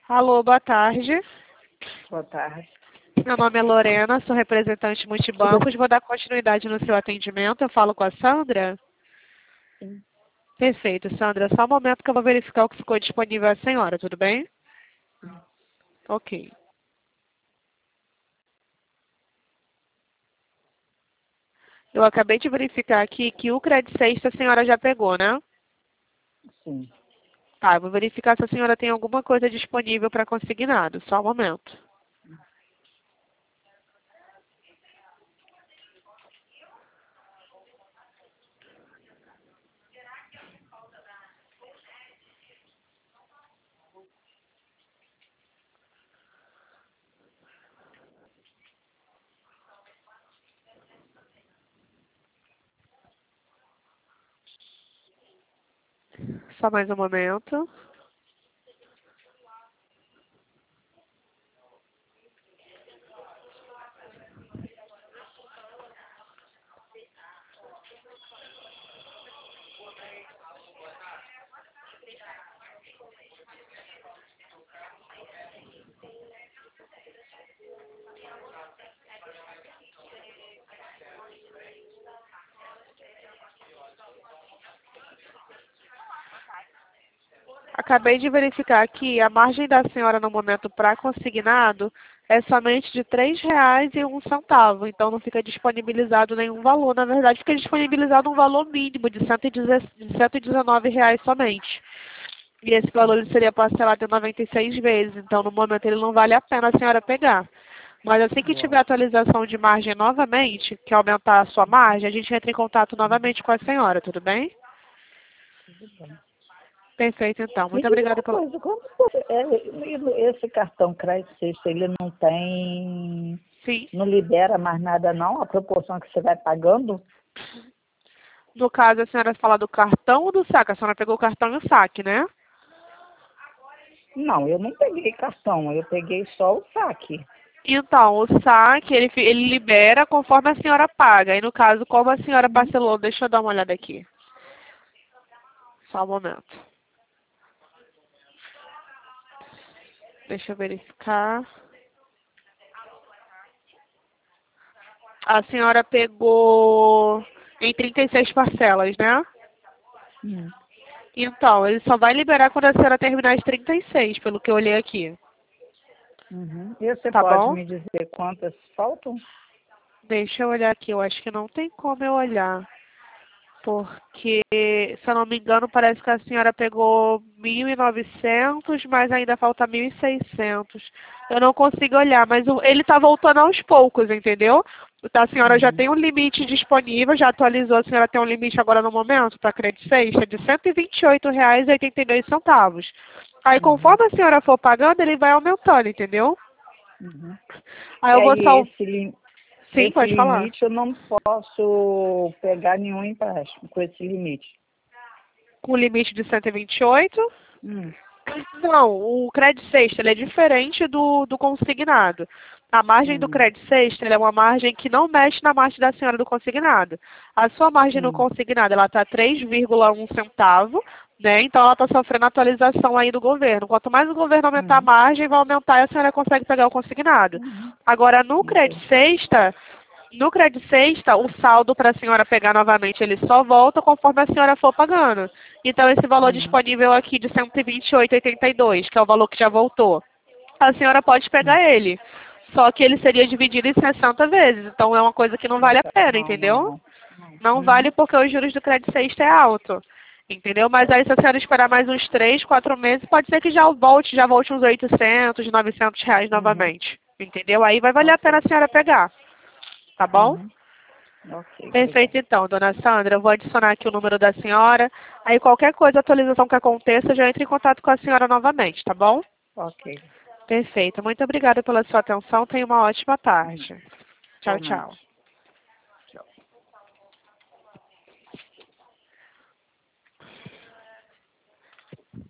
Alô, boa tarde. Boa tarde. Meu nome é Lorena, sou representante multibancos. Vou dar continuidade no seu atendimento. Eu falo com a Sandra? Sim. Perfeito, Sandra. Só um momento que eu vou verificar o que ficou disponível à senhora, tudo bem? Ok. Eu acabei de verificar aqui que o Credit Sexta a senhora já pegou, né? Sim. Tá, eu vou verificar se a senhora tem alguma coisa disponível para consignado. Só um momento. Só mais um momento. Acabei de verificar aqui, a margem da senhora no momento para consignado é somente de R$ 3,01. Então não fica disponibilizado nenhum valor. Na verdade, fica disponibilizado um valor mínimo de R$ 119 somente. E esse valor ele seria parcelado em 96 vezes. Então, no momento, ele não vale a pena a senhora pegar. Mas assim que tiver atualização de margem novamente, que aumentar a sua margem, a gente entra em contato novamente com a senhora, tudo bem? Tudo bem. Perfeito, então. Me Muito diz obrigada uma pelo... coisa, esse cartão Crédito Sexta, ele não tem, Sim. não libera mais nada não, a proporção que você vai pagando? No caso, a senhora fala do cartão ou do saque? A senhora pegou o cartão e o saque, né? Não, eu não peguei cartão, eu peguei só o saque. Então, o saque, ele libera conforme a senhora paga. E no caso, como a senhora parcelou, deixa eu dar uma olhada aqui. Só um momento. Deixa eu verificar. A senhora pegou em 36 parcelas, né? Hum. Então, ele só vai liberar quando a senhora terminar as 36, pelo que eu olhei aqui. Uhum. E você Tá pode bom? me dizer quantas faltam? Deixa eu olhar aqui. Eu acho que não tem como eu olhar. Porque, se eu não me engano, parece que a senhora pegou 1.900, mas ainda falta 1.600. Eu não consigo olhar, mas ele está voltando aos poucos, entendeu? A senhora já Uhum. tem um limite disponível, já atualizou, a senhora tem um limite agora no momento para crédito sexta de R$ 128,82. Aí, Uhum. conforme a senhora for pagando, ele vai aumentando, entendeu? Uhum. Aí E eu vou aí sal... Sim, esse pode falar. limite eu não posso pegar nenhum empréstimo com esse limite. Com limite de 128. Hum. Não, o crédito sexta ele é diferente do consignado. A margem do Hum. crédito sexta ela é uma margem que não mexe na margem da senhora do consignado. A sua margem no Hum. consignado ela está 3,1 centavo, né? Então ela está sofrendo atualização aí do governo. Quanto mais o governo aumentar a Hum. margem, vai aumentar e a senhora consegue pegar o consignado. Uhum. Agora Entendi. no crédito sexta, o saldo para a senhora pegar novamente, ele só volta conforme a senhora for pagando. Então, esse valor Uhum. disponível aqui de 128,82, que é o valor que já voltou, a senhora pode pegar ele. Só que ele seria dividido em 60 vezes. Então, é uma coisa que não vale a Tá. pena, Não, não, entendeu? não. Não. Não vale Uhum. porque os juros do crédito sexta é alto. Entendeu? Mas aí, se a senhora esperar mais uns 3, 4 meses, pode ser que já volte uns 800, 900 reais Uhum. novamente. Entendeu? Aí vai valer a pena Ok. a senhora pegar. Tá bom? Uhum. Ok, Perfeito, obrigada. então, dona Sandra. Eu vou adicionar aqui o número da senhora. Aí, qualquer coisa, atualização que aconteça, eu já entro em contato com a senhora novamente, tá bom? Ok. Perfeito. Muito obrigada pela sua atenção. Tenha uma ótima tarde. Tchau, Igualmente. tchau.